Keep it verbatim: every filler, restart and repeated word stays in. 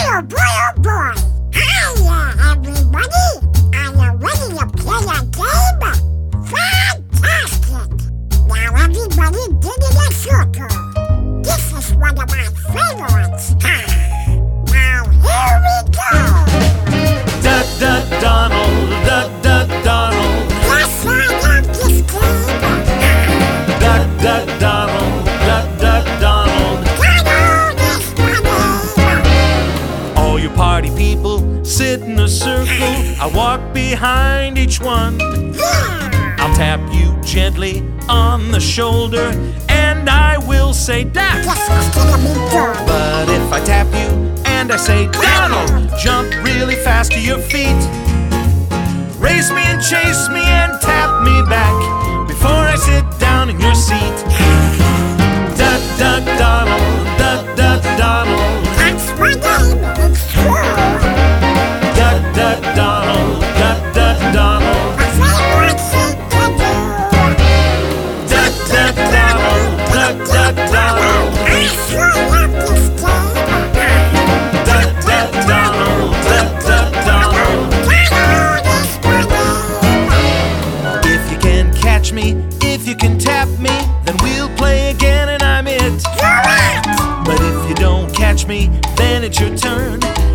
Oh boy, oh boy! Hiya, everybody! Are you ready to play a game? Fantastic! Now everybody get in a circle. This is one of my favorites. Now here we go! Duck, duck, Donald, duck, duck, Donald. Yes, I love this game. Duck, duck, Donald, duck, duck, Donald. Donald is my name. All you party people sit in a circle. I walk behind each one. Yeah! I'll tap you gently on the shoulder, and I will say duck. This is gonna be good. But if I tap you and I say Donald, jump really fast to your feet. Race me and chase me and tap me back before I sit down in your seat. Duck, duck, Donald, duck, duck, Donald. That's my name. It's true. Duck, duck, Donald, duck, duck, Donald. My favorite thing to do. Duck, duck, Donald, duck, duck, Donald. I sure love this game. Duck, duck, Donald, duck, duck, Donald. Donald is my name. If you can catch me, if you can tap me, then we'll play again and I'm it. You're it. But if you don't catch me, then it's your turn.